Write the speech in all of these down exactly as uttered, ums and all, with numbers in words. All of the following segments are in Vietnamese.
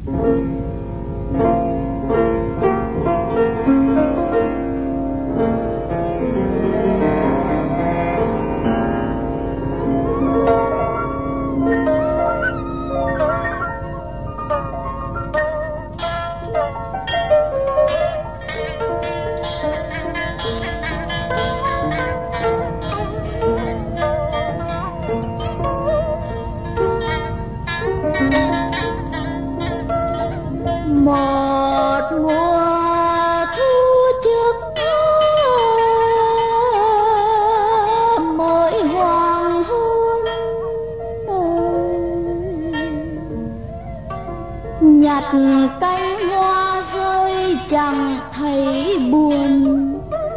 cánh hoa rơi chẳng thấy buồn,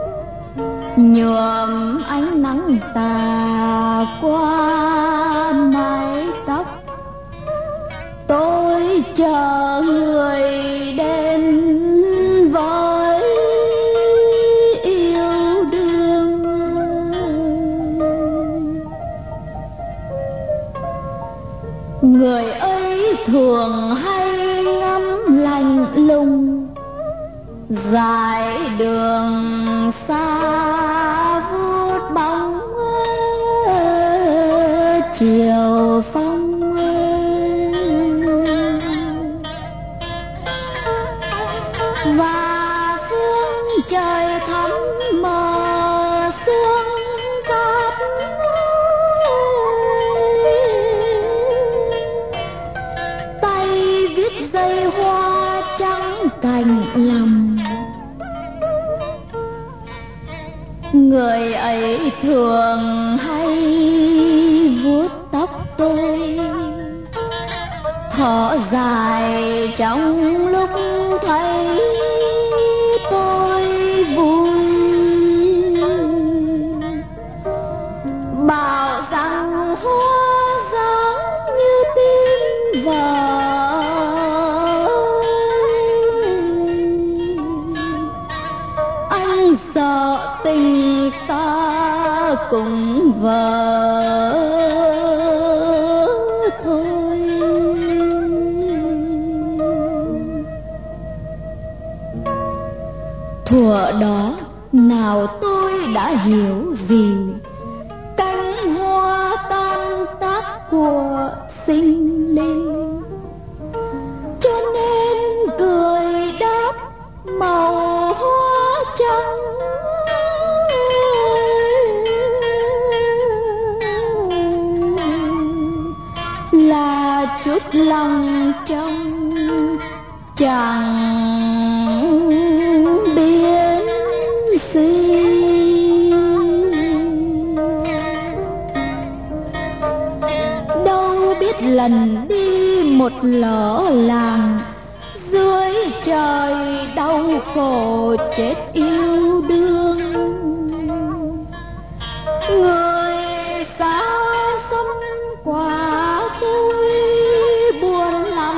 nhuộm ánh nắng tà qua mái tóc. Tôi chờ người đến với yêu đương, người ấy thường hay ngắm lạnh lùng dải đường xa vút bóng chiều phong. Và phương trời thắm mờ sương cát, tay viết dây hoa trắng cành lầm. Người ấy thường hay vuốt tóc tôi, thở dài trong lúc thấy tôi vui, bảo rằng hoa dáng như tim vợ, anh sợ tình ta cùng vợ thôi. Thuở đó nào tôi đã hiểu gì cánh hoa tan tác của sinh linh, cho nên cười đáp màu hoa trắng là chút lòng trong chẳng biến suy. Đâu biết lần đi một lỡ làng, dưới trời đau khổ chết yêu đương. Người xa xăm qua tôi buồn lắm,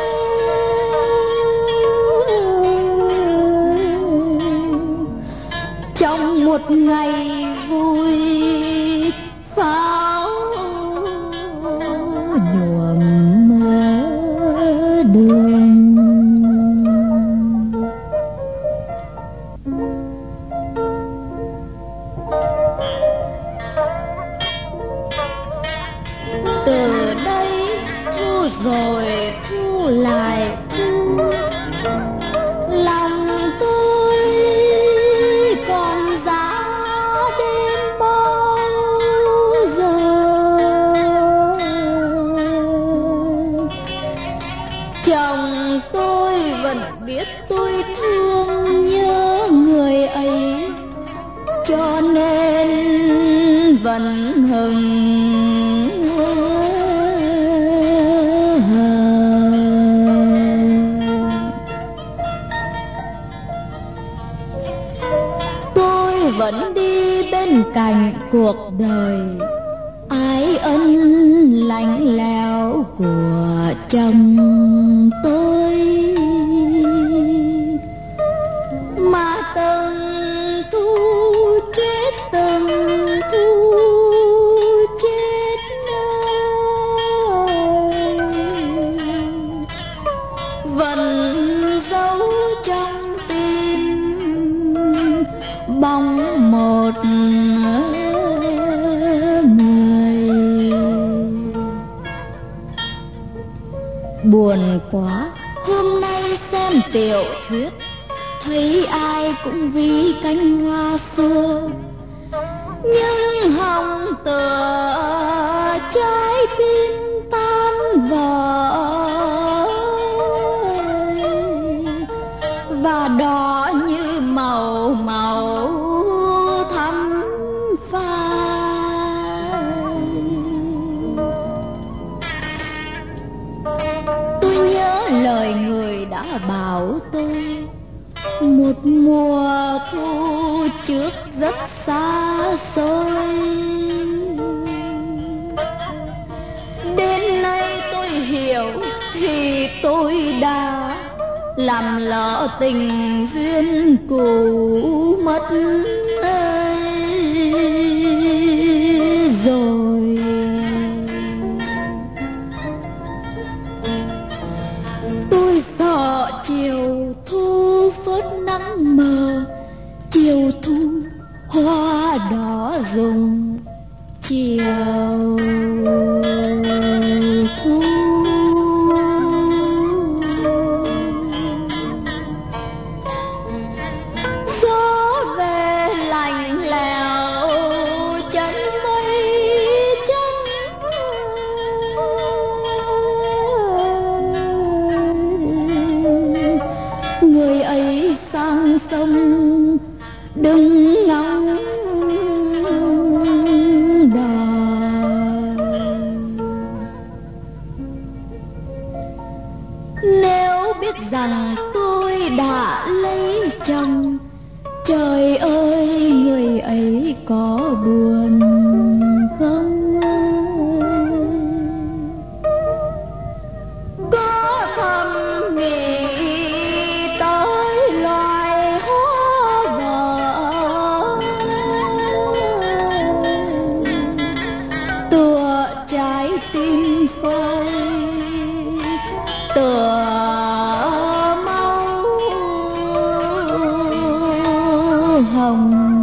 trong một ngày vui pháo nhuộm đường. Từ đây thu rồi thu lại thu, lòng tôi còn giá đến bao giờ. Chồng tôi vẫn biết tôi thương nhớ người ấy, cho nên vẫn hừng vẫn đi bên cạnh cuộc đời ái ân lạnh lẽo của chồng tôi, mà từng thu chết từng thu chết nơi Buồn quá, hôm nay xem tiểu thuyết, thấy ai cũng vì cánh hoa xưa, nhưng hồng tựa trái tim tan vỡ, và đỏ như màu màu thắm phai. Tôi nhớ lời người đã bảo tôi, một mùa thu trước rất xa xôi. Đến nay tôi hiểu thì tôi đã làm lỡ tình duyên cũ mất rồi. Tôi thọ chiều thu phớt nắng mờ, chiều thu hoa đỏ rụng, chiều thu gió về lạnh lẽo chân mây trắng. Người ấy sang sông đừng ngóng đợi. Nếu biết rằng tôi đã lấy chồng, trời ơi người ấy có buồn không? Có thầm nghĩ tới loài hoa vợ, tựa trái tim phơi, tựa máu hồng.